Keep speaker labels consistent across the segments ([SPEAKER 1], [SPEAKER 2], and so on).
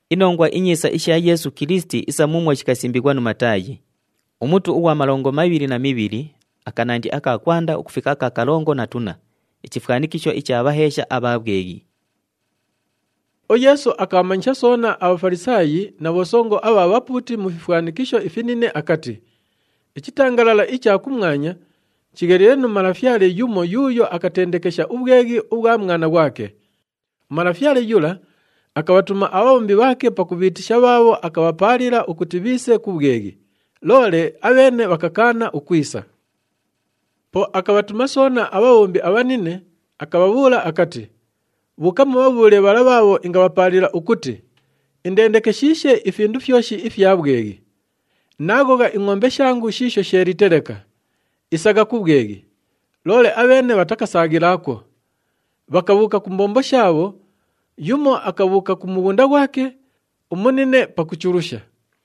[SPEAKER 1] Inongwa inyisa isha Yesu Kristi isa mumwe chikasimbikwa nu Matayi. Umutu uwa 22 akanandi akakwanda ukufika akakalongo na tuna. Ichifukanikisho icha abahesha ababwegi.
[SPEAKER 2] O Yesu akamanyisha sona abafarisayi na bosongo aba baputi mu fifukanikisho ifinine akati. Ichitangalala icha kumwanya chigerere no marafyale yumo yuyo akatendekesha ubwegi ubwa mwana wake. Marafyale yula akabatuma abombi bake pakubitisha babo akabapalira ukutibise kubwegi. Lole abene bakakana ukwisa. Po akabatuma sona abombi abanine akababula akati. Bukamu babule barababo ingabapalira ukuti. Indendekeshishe ifindu fyoshi ifyabwegi. Nagoga ingombe shangu shisho sheritereka. Isaga kubwegi. Lole abene batakasagirako. Bakabuka kumbombo shabo. Yumo akabuka kumugunda wake. Umunine pakuchurusha.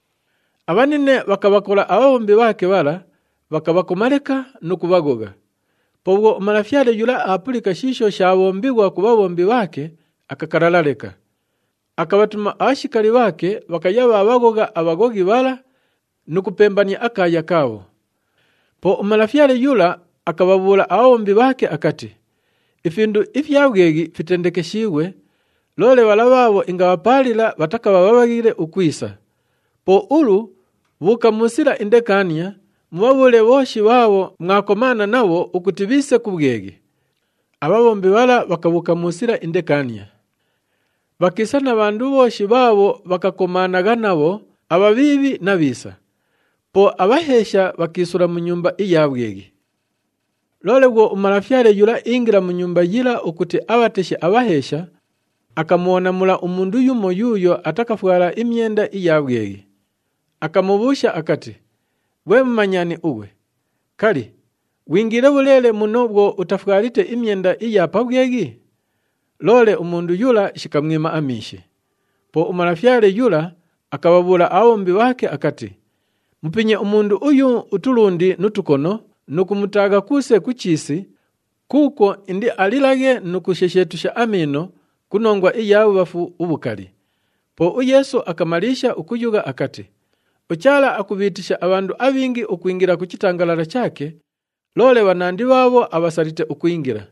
[SPEAKER 2] Abanine bakabakora abombi bake bara. Bakabakomareka nukubagoga. Pobwo marafyale yula apulika shisho shabombigwa kubabombi bake akakaralareka. Akabatuma abashikali bake bakayaba abagoga abagogi bara nukupembania akaya kawo. Po marafyale yula akababula abombi bake akati. Ifindu ifyabwegi fitendekeshiwe lole balababo ingabapalira batakababagire ukwisa. Po ulu bukamusira indekania mubabule boshi babo mwakomana nabo ukutibise kubwegi. Ababombi bala bakabuka musira indekania. Bakisana bandu boshi babo bakakomanaga nabo ababibi nabisa. Po abahesha bakisura mu nyumba iyabwegi. Lole gwo umarafyale yula ingira mu nyumba yila ukuti abateshe abahesha akamuona mula umundu yumo yuyo atakafuara imyenda iyabwegi. Akamubusha akati. We mmanyani uwe. Kali, wingire bulele munobwo utafukarite imyenda iyapabwegi? Lole umundu yula shikamwima amishi. Po umarafyale yula akababula abombi bake akati. Mpinye umundu uyu utulundi nutukono nukumutaga kuse kuchisi kuko indi alilage nukusheshetusha amino kunongwa iyabu bafu ubukali. Po Yesu akamalisha ukuyuga akati. Uchala akubitisha abandu abingi ukuingira kuchitangalala chake, lole wanandi babo abasalite ukuingira.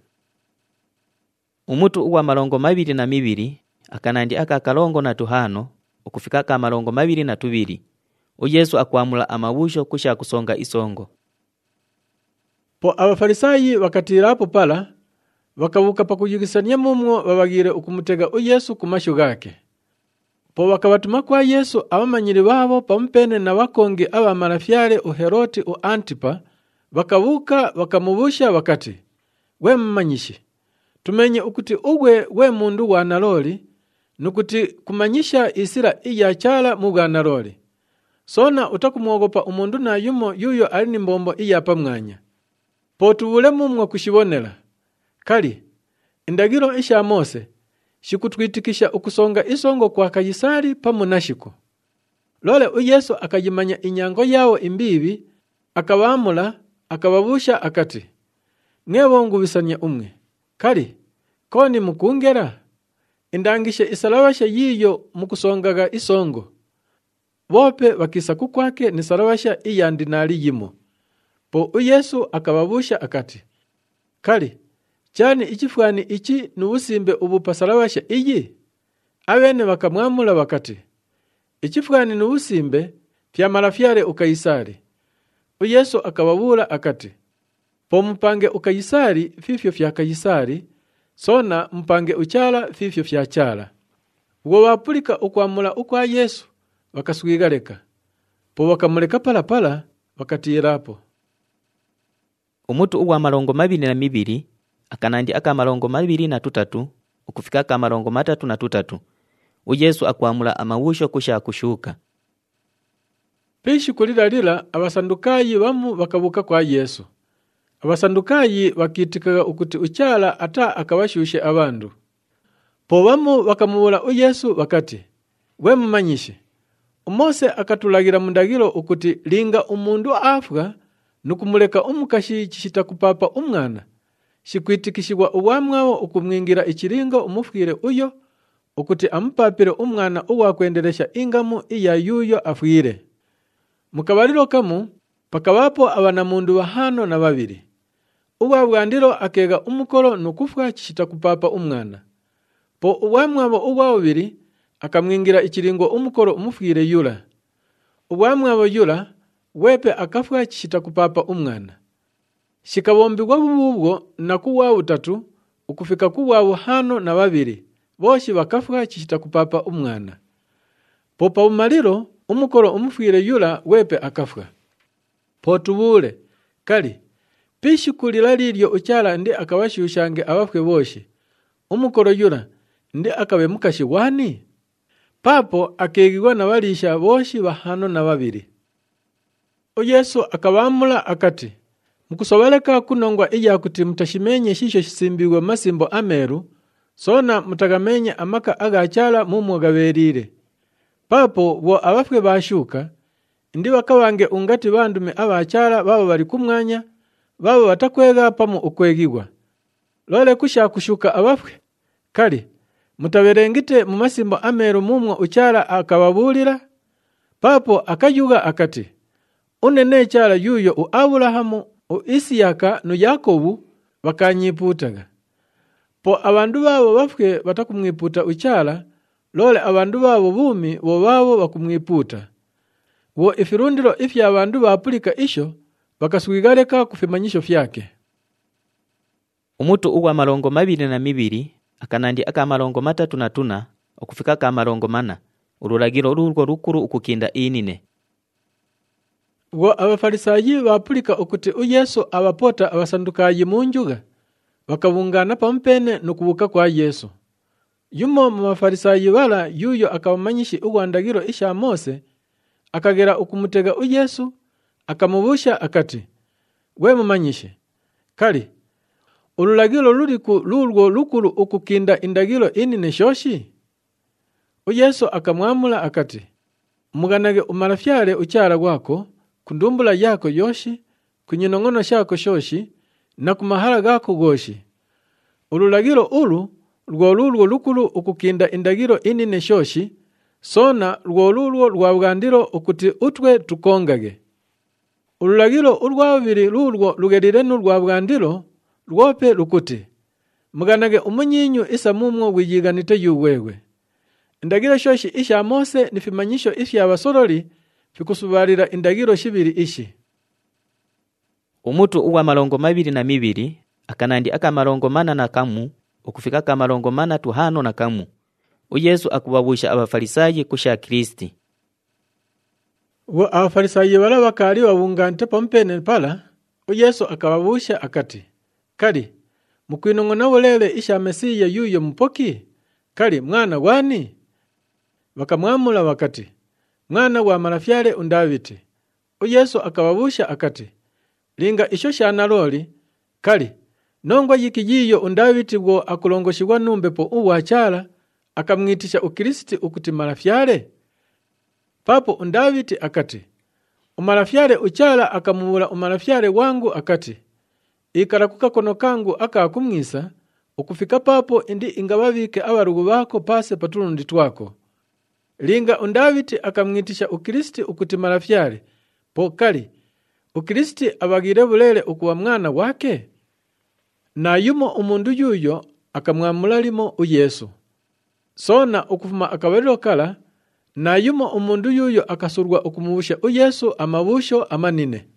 [SPEAKER 1] Umutu uwa 22 akanandi akakalongo na tuhano ukufika aka 22. Yesu akwamula amabusho kusha kusonga isongo.
[SPEAKER 2] Po abafarisayi wakatirapo pala, wakabuka pakuyigisania mumwo babagire ukumutega Yesu kumasho gake. Po wakabatuma kwa Yesu abamanyiri babo pampene na wakonge aba marafyale Heroti u Antipa, wakabuka wakamubusha wakati. We mmanyishi, tumenye ukuti ugwe we mundu wa naloli, nukuti kumanyisha isira iya chala muga naloli. Sona utakumwogopa umundu na yuyo alini mbombo iya pamwanya. Po tubule mumwa kushibonela. Kali, indagiro isha Mose, shikutwitikisha ukusonga isongo kwa Kayisari pamunashiko. Lole Yesu akajimanya inyango yao imbibi, akabamula, akababusha akati. Mwebongu bisanya umwe. Kali, koni mukungera? Indangishe isalawasha yiyo mukusongaga isongo. Bope bakisa kukwake ni salawasha iyandinali yimo. Po Yesu akababusha akati. Kali, chani ichifwani ichi nubusimbe ubupasalawasha iyi? Abene bakamwamula wakati. Ichifwani nubusimbe fya marafyale ukayisari. Yesu akababula akati. Po mpange ukayisari fifyo fya kayisari, sona mpange uchala fifyo fya chala. Ugo wapulika ukwamula ukwa Yesu, wakaswigaleka. Po wakamuleka pala wakatirapo.
[SPEAKER 1] Umutu uwa 22 akanandi aka 23 ukufika aka 33. Yesu akwamula amawusho kusha kushuka.
[SPEAKER 2] Pishi kulila abasandukayi bamu bakabuka kwa Yesu. Abasandukayi bakitikaga ukuti uchala ata akabashushe abandu. Po bamu bakamubula Yesu bakati. We mmanyishi, Mose akatulagira mundagiro ukuti linga umundu afwa nukumuleka umukashi chishita kupapa umwana. Shikwitikishibwa uwamwawo ukumwingira ichiringo umufwire uyo, ukuti amupapire umwana uwakwenderesha ingamu iya yuyo afwire. Mukabaliro kamu pakabapo abanamundu 5 uwabwandiro akega umukoro nukufwa kishita kupapa umwana. Po uwamwabo uwabiri akamwingira ikiringo umukoro umufwire yula. Uwamwabo yula wepe akafwa kishita kupapa umwana. Shikabombigwa bubwo na kuwa 3 ukufika kuwa 5 boshi bakafwa kishita kupapa umwana. Popa umaliro umukoro umufwire yula wepe akafwa. Potubule kali pishikulira liryo ucyala ndi akabashyushange abafwe boshi. Umukoro yula ndi akabe mukashi wani? Papo akegigwa na balisha boshi 5. Yesu akabamula akati, mukusobaleka kunongwa iya kuti mutashimenye shisho shisimbiwe masimbo ameru, sona mutagamenye amaka agachala mumwogaberire. Papo bo abafwe bashuka, ndi bakabange ungati bandume abachala babo bari kumwanya, babo batakwega pamu ukwegigwa. Lole kushuka abafwe, kali, mutaberengite mu masimbo ameru mumwo uchala akababulira. Papo akayuga akati, unene chala yuyo u Aburahamu, u Isiyaka nu Yakobu bakanyiputaga. Po abandu babo bafwe batakumwiputa uchala, lole abandu babo bumi bo babo bakumwiputa. Wo ifirundiro ifya abandu bapulika isho bakaswigaleka kufimanyisho fyake.
[SPEAKER 1] Umutu uwa 22 akanandi aka 33 okufika ka 40 urulagiro urwo rukuru ukukinda inine.
[SPEAKER 2] Wo abafarisayi bapulika okuti Yesu abapota abasandukayi munjuga bakabungana pampene nukubuka kwa Yesu. Yumo mu bafarisayi bala yuyo akabamanyishi ugwandagiro isha Mose akagera ukumutega Yesu akamubusha akati, we mumanyishi kali urulagiro luriku lurwo lukuru ukukinda indagiro inine shoshi? Yesu akamwamula akati, muganage umarafyale ucyara gwako kundumbula yako yoshi kunyinongono shako shoshi na kumahala gako goshi. Urulagiro ulu rwo lukuru ukukinda indagiro inine shoshi, sona rwo rwabwandiro ukuti utwe tukongage. Urulagiro urwabiri rurwo rugerire n'urwabwandiro rwope rukuti, muganage umunyinyu isa mumwo wiyiganite yuwewe. Indagiro shoshi isha Mose nifimanyisho ifya abasoroli fikusubarira indagiro shibiri ishi.
[SPEAKER 1] Umutu uwa 22 akanandi aka 40 ukufika ka 45 Yesu akubabusha abafarisayi kusha Kristi.
[SPEAKER 2] Wo abafarisayi bala bakali babungante pampene pala, Yesu akababusha akati, kali mukwinongona wolele isha Mesiya yuyo mupoki? Kali mwana wani? Bakamwamula wakati, mwana wa marafyale undaviti. Yesu akababusha akati, linga isho shanaloli, kali nongwa yikijiyo undaviti bwo akulongoshibwa numbepo uwachala akamwitisha ukristi ukuti marafyale. Papo undaviti akati, umarafyale uchala akamubula umarafyale wangu akati, ikarakuka kono kangu akakumwisa ukufika papo indi ingababike abarugu bako pase patulundi twako. Linga undaviti akamwitisha ukristi ukuti marafyale, po kali ukristi abagire bulele ukuwa mwana wake? Na yumo umundu yuyo akamwamula limo Yesu. Sona ukufuma akabariro kala, na yumo umundu yuyo akasurwa ukumubusha Yesu amabusho amanine.